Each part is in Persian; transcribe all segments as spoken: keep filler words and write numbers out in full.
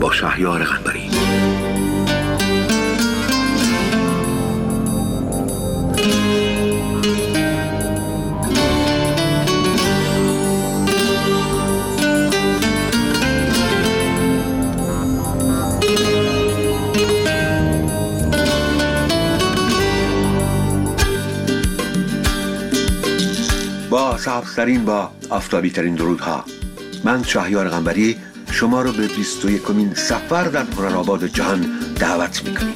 با شهریار قنبری. با سبزترین با آفتابی ترین درودها، من شهریار قنبری شما رو به بیست و یکمین سفر در هنرآباد جهان دعوت میکنیم.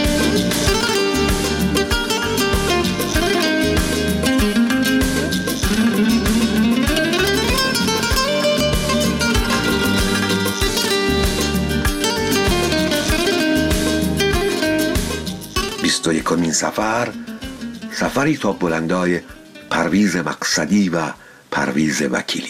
بیست و یکمین سفر، سفری تا بلندای پرویز مقصدی و پرویز وکیلی.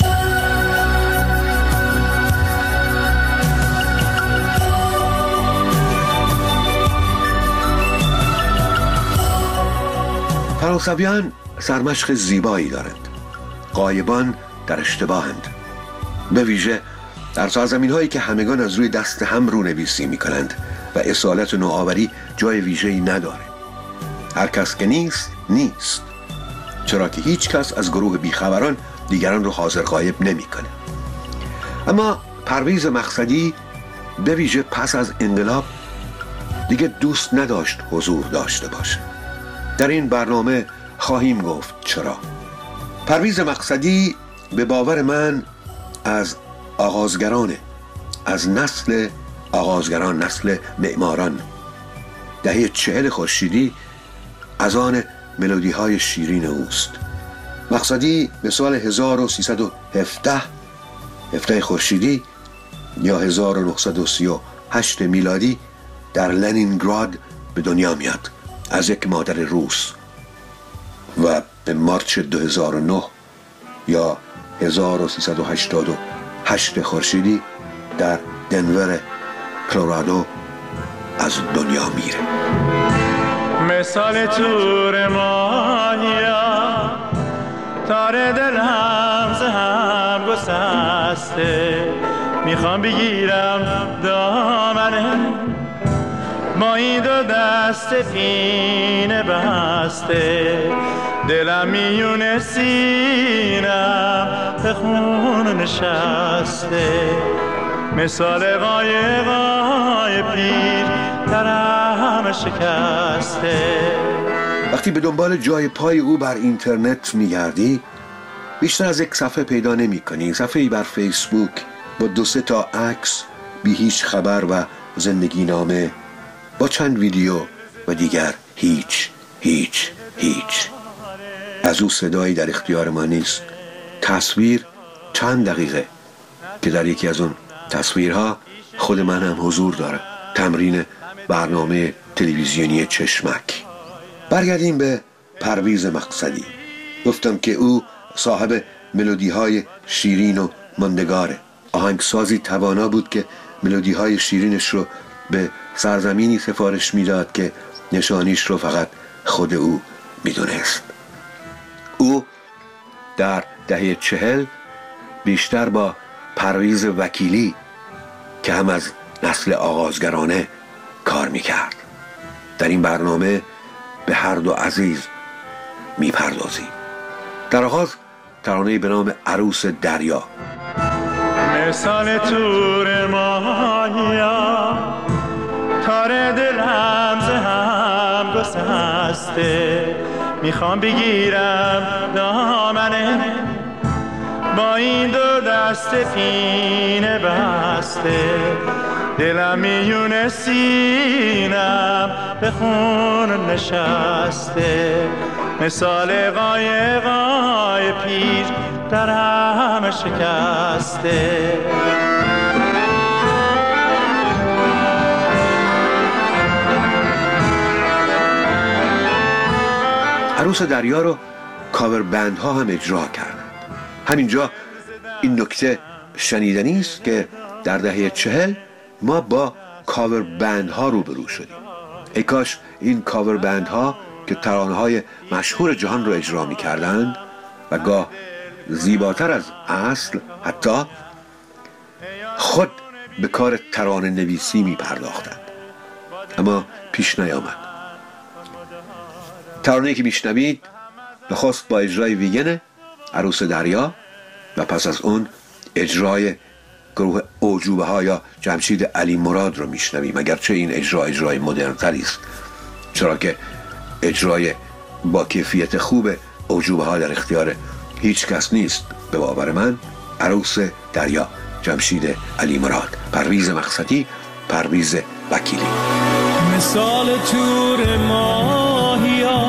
فرانسویان سرمشق زیبایی دارند. غایبان در اشتباهند، به ویژه در سرزمین هایی که همگان از روی دست هم رونویسی می کنند و اصالت و نوآوری جای ویژه‌ای نداره. هر کس که نیست نیست، چرا که هیچ کس از گروه بیخبران دیگران رو حاضر غایب نمی کنه. اما پرویز مقصدی به ویژه پس از انقلاب دیگه دوست نداشت حضور داشته باشه. در این برنامه خواهیم گفت چرا. پرویز مقصدی به باور من از آغازگرانه، از نسل آغازگران، نسل معماران. دهه چهل خورشیدی از آن ملودی های شیرین اوست. مقصدی به سال هزار و سیصد و هفده هفته خورشیدی یا هزار و نهصد و سی و هشت میلادی در لنینگراد به دنیا میاد از یک مادر روس و به مارچ دو هزار و نه یا هزار و سیصد و هشتاد و هشت خورشیدی در دنور کلرادو از دنیا میره. مثال تور ماهیا تار دلم ز هم گسسته، میخوام بگیرم دامنه با این دو دست پینه بسته، دلم میونه سینم به خون نشسته، مثال قایقای پیر درم شکسته. وقتی به دنبال جای پای او بر اینترنت میگردی بیشتر از یک صفحه پیدا نمی کنی. صفحه‌ای بر فیسبوک با دو سه تا عکس بی هیچ خبر و زندگی نامه با چند ویدیو و دیگر هیچ هیچ هیچ. از او صدایی در اختیار ما نیست. تصویر چند دقیقه که در یکی از اون تصویرها خود من هم حضور داره. تمرین برنامه تلویزیونی چشمک. برگردیم به پرویز مقصدی. گفتم که او صاحب ملودی های شیرین و ماندگاره. آهنگسازی توانا بود که ملودی های شیرینش رو به سرزمینی سفارش میداد که نشانیش رو فقط خود او میدونست. او در دهه چهل بیشتر با پرویز وکیلی که هم از نسل آغازگرانه کار میکرد. در این برنامه به هر دو عزیز میپردازیم. در آغاز ترانه‌ای به نام عروس دریا. مثال تور ماهیا تار دلم ز هم گسسته، میخوام بگیرم دامنه با این دو دست پینه بسته، دلم میونه سینم به خون نشسته، مثال قایقای پیر درم شکسته. عروس دریا رو کاور بند ها هم اجرا کردند. همینجا این نکته شنیدنی است که در دهه چهل ما با کاور بند ها روبرو شدیم. ای کاش این کاور بند ها که ترانه های مشهور جهان رو اجرا می کردند و گاه زیباتر از اصل حتی خود به کار ترانه نویسی می پرداختند، اما پیش نیامد. ترانه‌ای که میشنوید نخست با اجرای ویگن عروس دریا و پس از اون اجرای گروه اعجوبه ها یا جمشید علی مراد رو میشنویم، اگرچه این اجرا اجرای مدرن تری است، چرا که اجرای با کیفیت خوب اعجوبه ها در اختیار هیچ کس نیست. به باور من عروس دریا، جمشید علی مراد، پرویز مقصدی، پرویز وکیلی. مثال تور ماهیا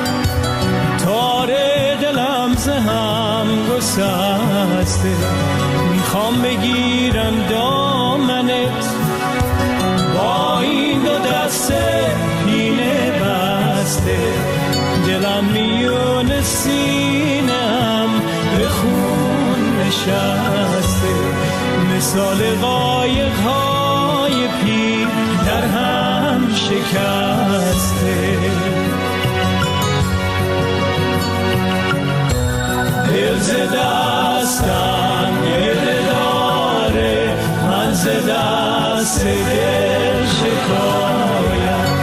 تاره دلم ز هم گسسته، میخوام بگیرم دامنت با این دو دسته پینه بسته، دلم میون سینم به خون نشسته، مثال قایق های پیر در هم شکسته. دل ز دستم گله داره، من ز دست دل شکایم،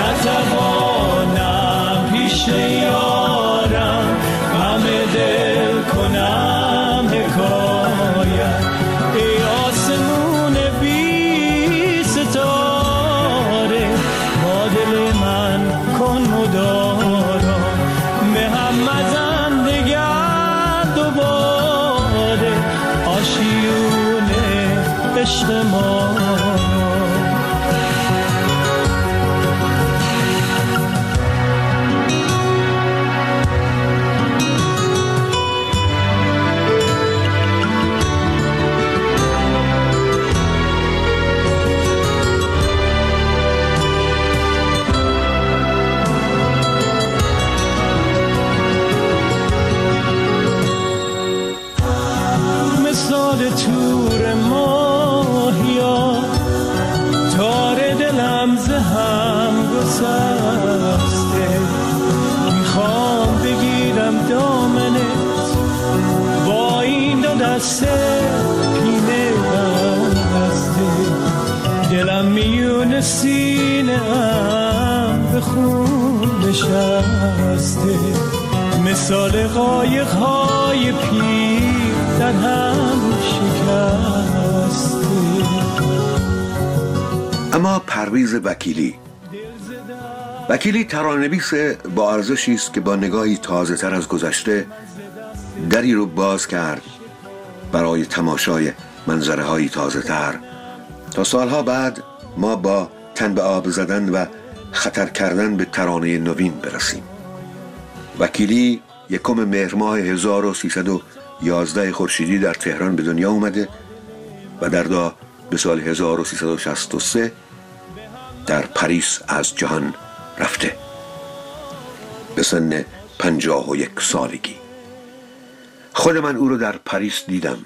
نتوانم پیش یارم غم دل کنم حکایم. ای آسمون بی ستاره با دل من کن مدارا، به هم مزن دگر دوباره آشیونه عشق ما. تور ماهیا تار دلم ز هم گسسته، میخوام بگیرم دامنت با این دو دسته پینه بسته، دلم میون سینه هم به خون نشسته، مثال قایق های پیر در هم شکسته. اما پرویز وکیلی وکیلی ترانه‌نویس با ارزشی است که با نگاهی تازه تر از گذشته دری رو باز کرد برای تماشای منظره هایی تازه تر تا سالها بعد ما با تن به آب زدن و خطر کردن به ترانه نوین برسیم. وکیلی یکم مهر ماه هزار و سیصد و یازده خورشیدی در تهران به دنیا اومده و در دا به سال هزار و سیصد و شصت و سه در پاریس از جهان رفته به سن پنجاه و یک سالگی. خود من او رو در پاریس دیدم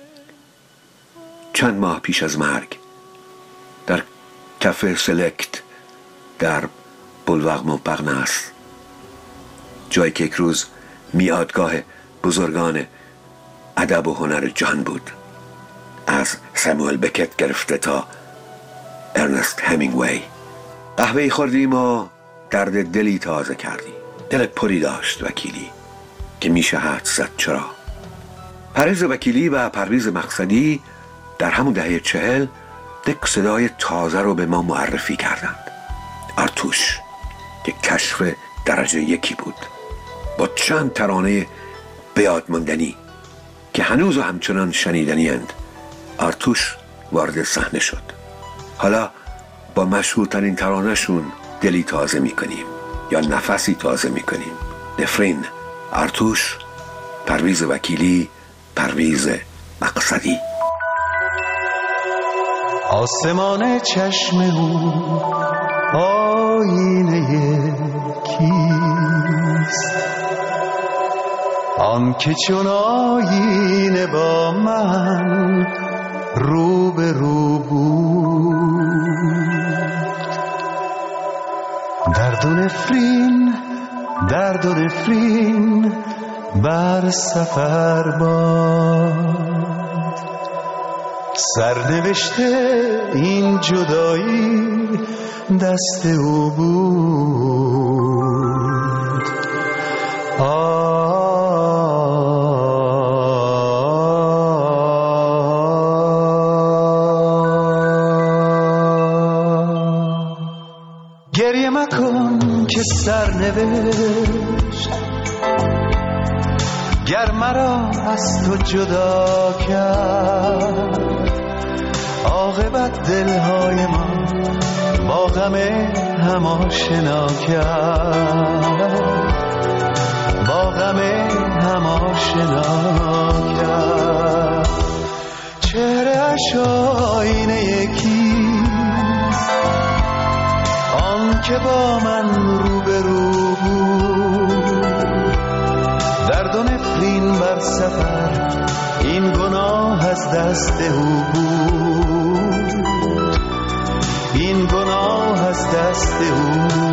چند ماه پیش از مرگ در کافه سلکت در بولوار مونپارناس، جایی که یک روز میادگاه بزرگان ادب و هنر جهان بود، از ساموئل بکت گرفته تا ارنست همینگوی. قهوه خوردیم و درد دلی تازه کردیم. دل پری داشت وکیلی که میشه حدس زد چرا. پرویز وکیلی و پرویز مقصدی در همون دهه چهل یک صدای تازه رو به ما معرفی کردند. آرتوش که کشف درجه یکی بود با چند ترانه به یاد ماندنی که هنوز همچنان شنیدنی اند. آرتوش وارد صحنه شد. حالا با مشهورترین ترانه‌شون دلی تازه میکنیم یا نفسی تازه میکنیم. نفرین، آرتوش، پرویز وکیلی، پرویز مقصدی. آسمان چشم او آینه کیست، آن که چون آینه با من رو به رو بود. درد و نفرین، درد و نفرین بر سفر باد، سرنوشته این جدایی دست او بود. آه گریه مکن که سرنوشت گر مرا از تو جدا کرد، عاقبت دلهای ما با غم هم آشنا کرد، با غم هم آشنا کرد. چهره‌اش آینه یکیست، آن که با من روبرو بود. درد و نفرین بر سفر این گناه از دست او بود، این گناه از دست او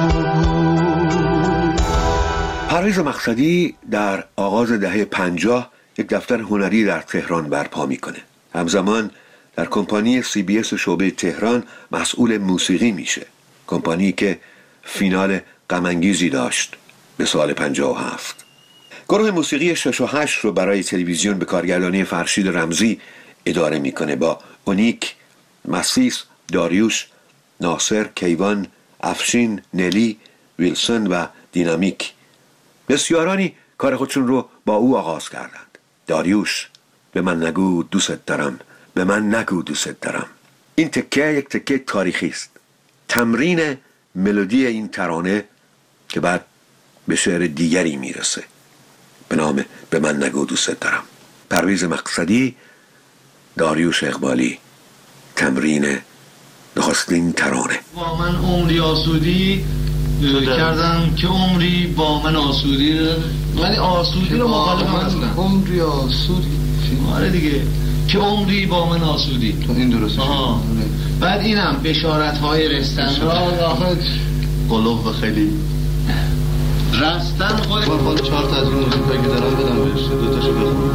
بود. پرویز مقصدی در آغاز دهه پنجاه یک دفتر هنری در تهران برپا میکنه. همزمان در کمپانی سی بی اس شعبه تهران مسئول موسیقی میشه، کمپانی که فینال غم انگیزی داشت به سال پنجاه و هفت. گروه موسیقی شش و هشت رو برای تلویزیون به کارگردانی فرشید رمزی اداره میکنه با اونیک، مسیس، داریوش، ناصر، کیوان، افشین، نلی، ویلسون و دینامیک. بسیارانی کار خودشون رو با او آغاز کردند. داریوش: به من نگو دوست دارم، به من نگو دوست دارم. این تکه یک تکه تاریخی است، تمرین ملودی این ترانه که بعد به شعر دیگری میرسه به نام به من نگو دوست دارم. پرویز مقصدی، داریوش اقبالی، تمرین نخستین ترانه. با من عمری آسودی کردم که عمری با من آسودی، ولی آسودی رو مخالف هستم. عمری آسودی آره دیگه، که عمری با من آسودی. تو این درسته. بعد اینم بشارت های رستن قلوب خیلی رستن خود بار بار چهار تا از این موزیکایی که دارم بدم بهش، دو تاشو بخون.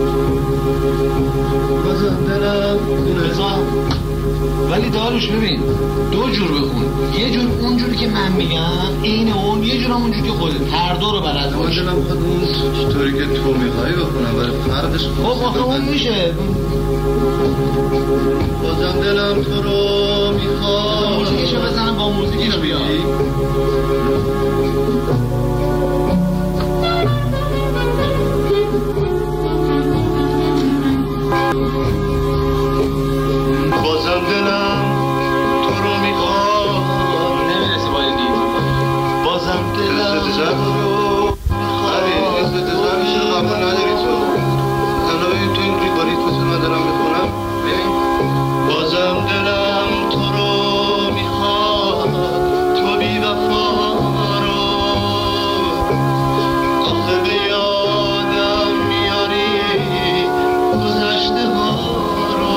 بازم دلم رضا. ولی داروش ببین دو جور بخون، یه جور اون جوری که من میگم این اون، یه جور هم اونجوری که خودت، هر دو رو بلد باش. من دلم خود اون طوری که تو میخوایی بخونم، ولی فرقش خب آخه اون میشه. بازم دلم تو رو میخواد موزیکیشو بزنم با موزیکیشو بیا. بازم دلم تو رو میخواد، نمیرسی با این دید. بازم دلم تو رو میخواد. نسبت زن میشه قبول نداری تو الان تو این با ریتمتون من دارم میخونم. بازم دلم تو رو میخواد، تو بی وفا رو آخه به یادم میاری گذشته ها رو.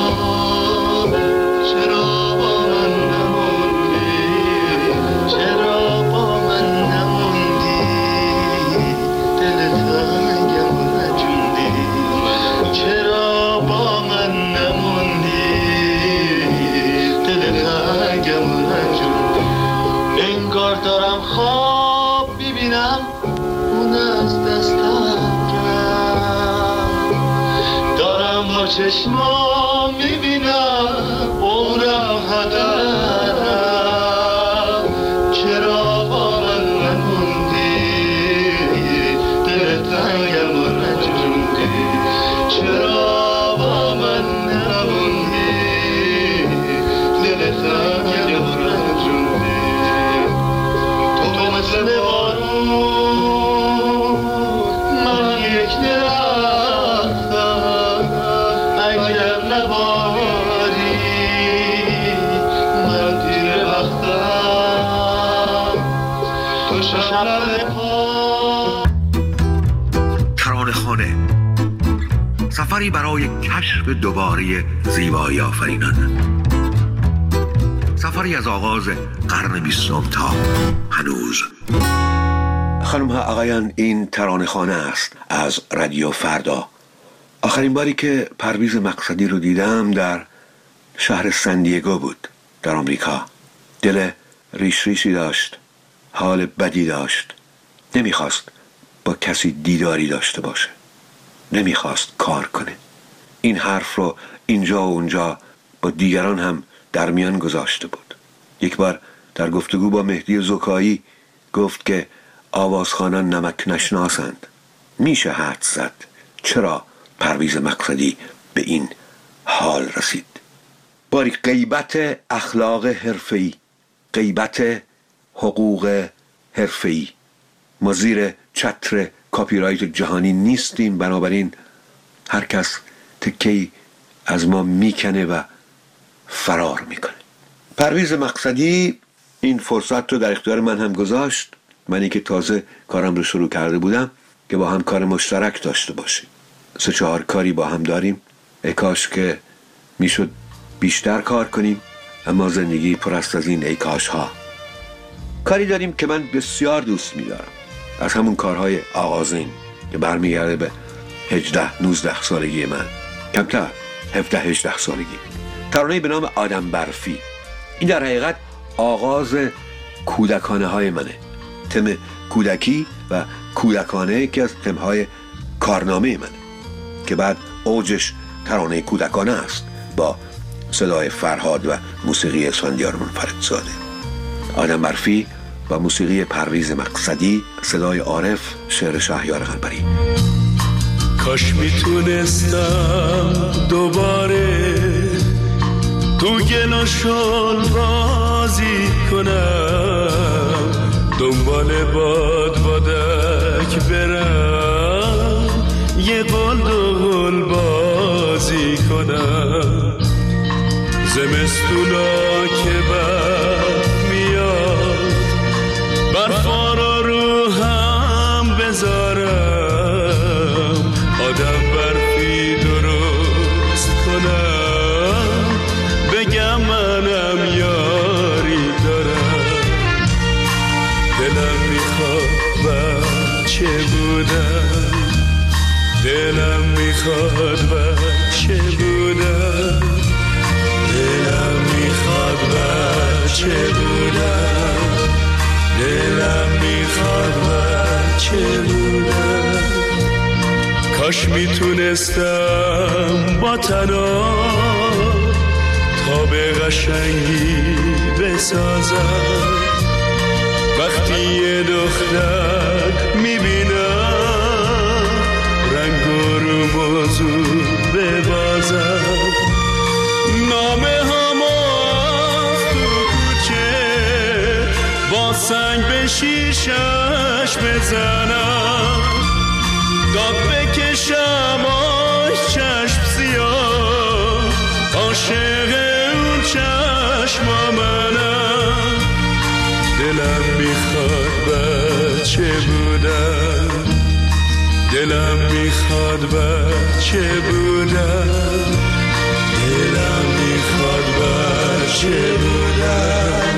چرا با من نموندی، چرا با من نموندی، دل تنگم نجوندی. چرا با من نموندی، دل تنگم نجوندی. انگار دارم خواب ببینم اون از دستم رفت، دارم با چشمام میبینم عمرم هدر رفت. چرا با من نموندی، دل تنگم نجوندی. چرا با من نموندی، دل تنگم نجوندی. تو مثل بارون من یک درختم، اگر نباری من دیر وقتم. تو شب پا ترانه خانه، سفری برای کشف دوباره زیبایی آفرینان، سفری از آغاز قرن بیستم تا هنوز. خانم ها آقایان، این ترانه خانه است از رادیو فردا. آخرین باری که پرویز مقصدی رو دیدم در شهر سندیگو بود در آمریکا. دل ریش ریشی داشت، حال بدی داشت، نمیخواست با کسی دیداری داشته باشه، نمیخواست کار کنه. این حرف رو اینجا و اونجا با دیگران هم در میان گذاشته بود. یک بار در گفتگو با مهدی زکایی گفت که آوازخوانان نمک نشناسند. میشه حدس زد چرا پرویز مقصدی به این حال رسید. باری غیبت اخلاق حرفه‌ای، غیبت حقوق حرفه‌ای. ما زیر چتر کاپی رایت جهانی نیستیم، بنابراین هر کس تکی از ما میکنه و فرار میکنه. پرویز مقصدی این فرصت رو در اختیار من هم گذاشت، منی که تازه کارم رو شروع کرده بودم، که با هم کار مشترک داشته باشیم. سه چهار کاری با هم داریم، ای کاش که میشد بیشتر کار کنیم، اما زندگی پر است از این ای کاش ها. کاری داریم که من بسیار دوست میدارم، از همون کارهای آغازین که برمیگرده به هجده نوزده سالگی من، کمتر هفده هجده سالگی. ترانه‌ای به نام آدم برفی. این در حقیقت آغاز کودکانه های منه. تم کودکی و کودکانه که از تمهای کارنامه منه که بعد اوجش ترانه کودکانه است با صدای فرهاد و موسیقی اسفندیار منفردزاده. آدم برفی و موسیقی پرویز مقصدی، صدای عارف، شعر شهریار قنبری. کاش میتونستم دوباره تو گل و شل بازی کنم، دنبال باد بادک برم، یه قل دول بازی کنم. زمستونا که بر میاد برفا رو رو هم بذارم، آدم برفی درست کنم، بگم منم یاری دارم. دلم میخواد بچه بودم، دلم میخواد بچه بودم، دلم میخواد بچه بودم، دلم میخواد بچه بودم. کاش میتونستم با تنها تا به قشنگی بسازم، وقتی یه دختر میبینم رنگ و رو موضوع ببازم. نامه هماز تو کوچه با سنگ به شیشش بزنم، داد بکشم آش چشم سیاه، عاشق اون چشم منم. دلم میخواد بچه بودم، دلم میخواد بچه بودم، دلم میخواد بچه بودم،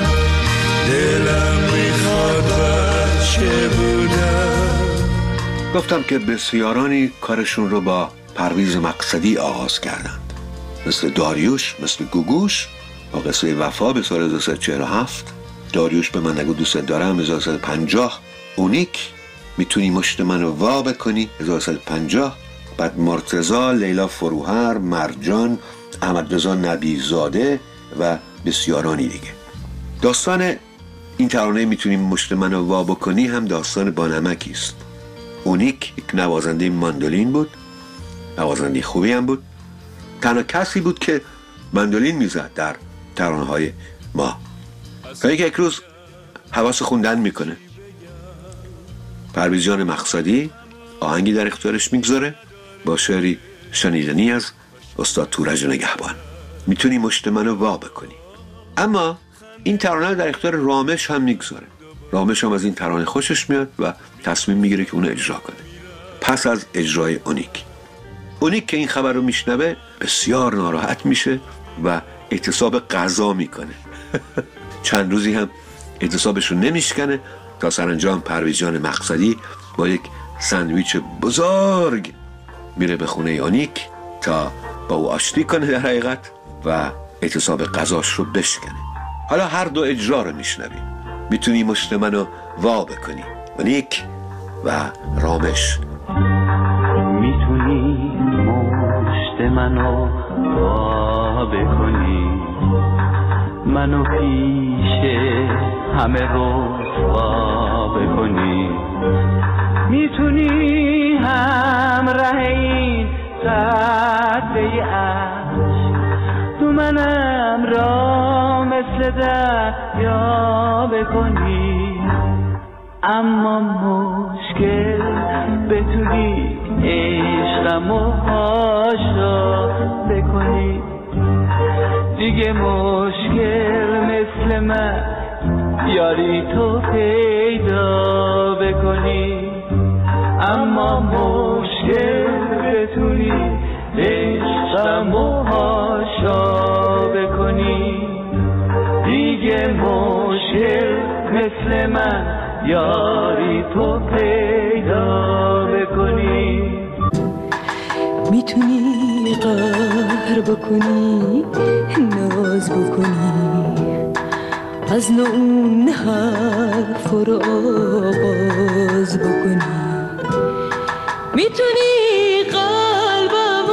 دلم میخواد بچه بودم. گفتم که بسیارانی کارشون رو با پرویز مقصدی آغاز کردند، مثل داریوش، مثل گوگوش با قصه وفا به سال هزار و سیصد و چهل و هفت، داریوش به من نگو دوست دارم هزار و سیصد و پنجاه، اونیک میتونی مشت منو وا بکنی هزار و سیصد و پنجاه، بعد مرتضی، لیلا فروهر، مرجان، احمد رضا نبیزاده و بسیارانی دیگه. داستان این ترانه میتونی مشت منو وا بکنی هم داستان بانمکی است. اونیک یک نوازنده ماندولین بود، نوازنده خوبی هم بود، تنها کسی بود که ماندولین میزد در ترانه های ما. تا یک روز حواس خوندن میکنه، پرویز جان مقصدی آهنگی در اختیارش میگذاره با شعری شنیدنی از استاد تورج نگهبان، میتونی مشت منو وا بکنی. اما این ترانه در اختیار رامش هم میگذاره. رامش هم از این ترانه خوشش میاد و تصمیم میگیره که اونو اجرا کنه. پس از اجرای اونیک اونیک که این خبر رو میشنوه بسیار ناراحت میشه و اعتصاب غذا میکنه. چند روزی هم اعتصابش رو نمیشکنه تا سرانجام پرویز جان مقصدی با یک ساندویچ بزرگ میره به خونه اونیک تا با او آشتی کنه در حقیقت و اعتصاب غذاش رو بشکنه. حالا هر دو اجرا رو میشنویم. میتونی مشت منو وا بکنی. نیک و رامش. میتونی مشت منو وا بکنی، منو پیش همه رسوا بکنی، میتونی همراه این قطره عشق تو منم را مثل دریا بکنی، اما مشکل بتونی عشقم و هاشا بکنی، دیگه مشکل مثل من یاری تو پیدا بکنی، اما مشکل بتونی عشقم و هاشا بکنی، دیگه مشکل مثل من یاری تو پیدا بکنی. میتونی قهر بکنی، ناز بکنی، از نو اون حرف رو آغاز بکنی، میتونی قلبم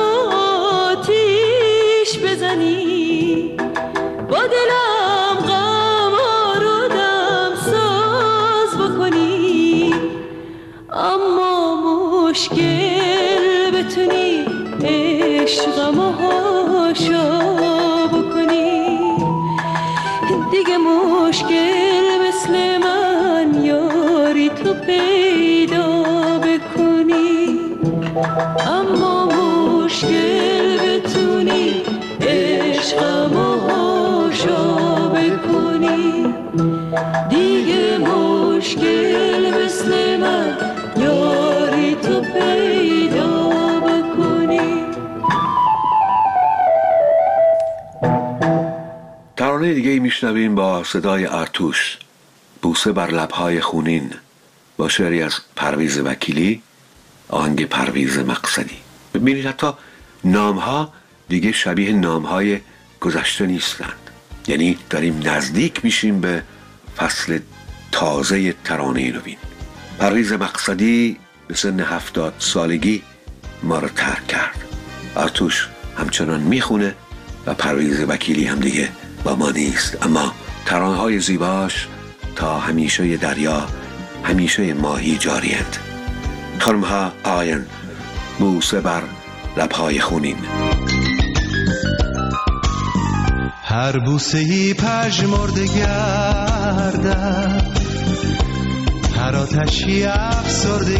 آتیش بزنی، با دلم غم رو دم ساز بکنی، اما مشکل بتونی عشقم و هاشا بکنی، دیگه مشکل مثل من یاری تو پیدا بکنی، اما مشکل بتونی عشقم و هاشا بکنی، دیگه مشکل مثل من یاری تو پیدا بکنی. ترانه دیگه ای میشنویم با صدای آرتوش، بوسه بر لبهای خونین، با شعری از پرویز وکیلی، آهنگ پرویز مقصدی. ببینید حتی نامها دیگه شبیه نامهای گذشته نیستند، یعنی داریم نزدیک میشیم به فصل تازه ترانه نوین. پرویز مقصدی به سن هفتاد سالگی ما رو ترک کرد. آرتوش همچنان میخونه و پرویز وکیلی هم دیگه با ما نیست، اما ترانه های زیباش تا همیشه دریا همیشه ماهی جاریند. خانم ها آین، بوسه بر لبهای خونین. هر بوسه ای پژمرده گردد، هر آتشی افسرده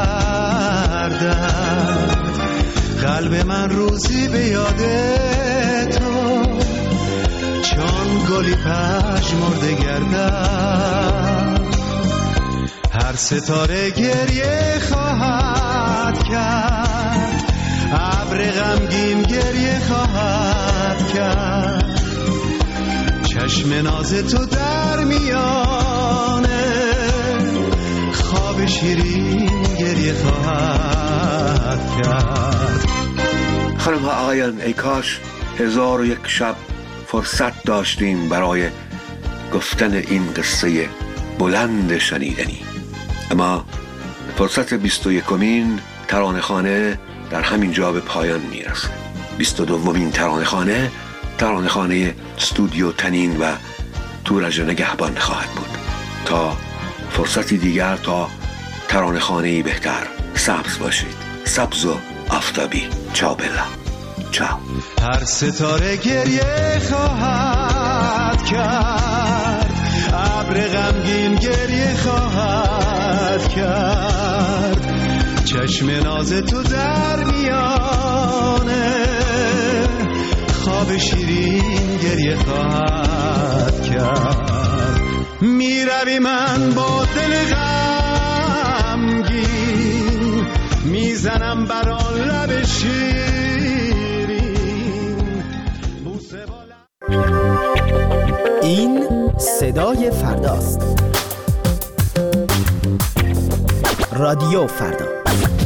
گردد، قلب من روزی به یاد تو چون گلی پژمرده گردد، هر ستاره گریه خواهد کرد، ابر غمگین گریه خواهد کرد، چشم ناز تو در میانه خواب شیرین گریه خواهد کرد. خانم ها آقایان، ای کاش هزار و یک شب فرصت داشتیم برای گفتن این قصه بلند شنیدنی، اما فرصت بیست و یکمین ترانه‌خانه در همین جا به پایان میرسه. بیست و دومین ترانه‌خانه ترانه‌خانه استودیو تنین و تورج نگهبان خواهد بود. تا فرصتی دیگر، تا ترانه‌خانه‌ای بهتر، سبز باشید، سبز و آفتابی. چاو بلا، چاو. هر ستاره گریه خواهد کرد، ابر غمگین گریه خواهد کرد، چشم ناز تو در میانه خواب شیرین گریه خواهد کرد. میروی من با دل غمگین، میزنم بر آن لب شیرین بوسه بالا. این صدای فرداست. رادیو فردا.